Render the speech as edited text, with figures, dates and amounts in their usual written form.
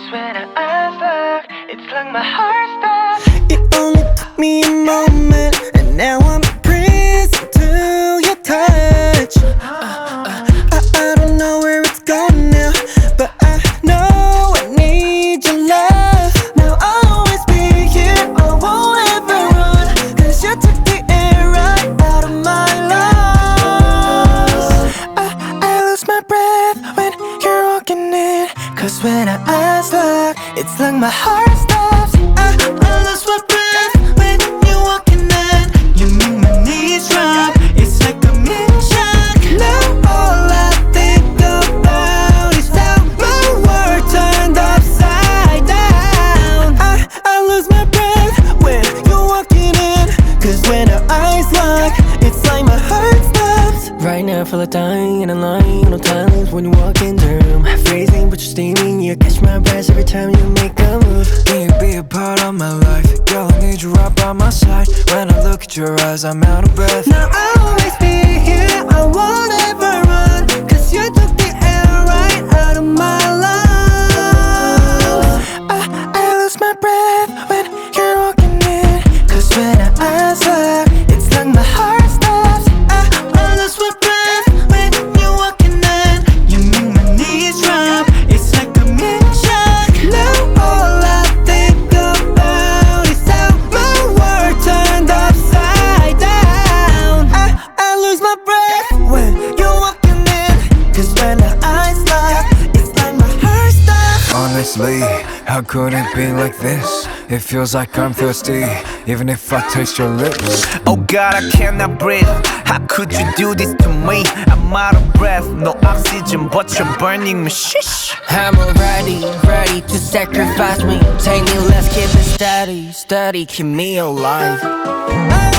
when our eyes lock, it's like my heart stops. It only took me a moment, and now I'm a prison to your touch. I don't know where it's going now, but I know I need your love. Now I'll always be here, I won't ever run, 'cause you took the air right out of my lungs. I lose my breath when you're walking in, 'cause when our eyes lock, it's like my heart stops. I lose my breath when you're walking in. You make my knees drop, it's like I'm in shock. Now all I think about is how my world turned upside down. I lose my breath when you're walking in, 'cause when our eyes lock, it's like my heart stops. Right now I feel like dying in a line, no timelines when you walk in the room. Freezing but you're steaming, you catch my breath every time you make a move. Can you be a part of my life? Girl, I need you right by my side. When I look at your eyes, I'm out of breath. Now I'll always be here, I won't ever run, 'cause you took the air right out of my lungs. I lose my breath when you're walking in, 'cause when our eyes lock, it's like my heart stops. I lose my breath when you're walking in. You make my knees drop, it's like I'm in shock. Now all I think about is how my world turned upside down. I lose my breath when you're walking in, 'cause when our eyes lock, it's like my heart stops. Honestly, how could it be like this? It feels like I'm thirsty, even if I taste your lips. Oh God, I cannot breathe. How could you do this to me? I'm out of breath, no oxygen, but you're burning me. Shish. I'm ready to sacrifice me. Take me, let's keep it steady, keep me alive.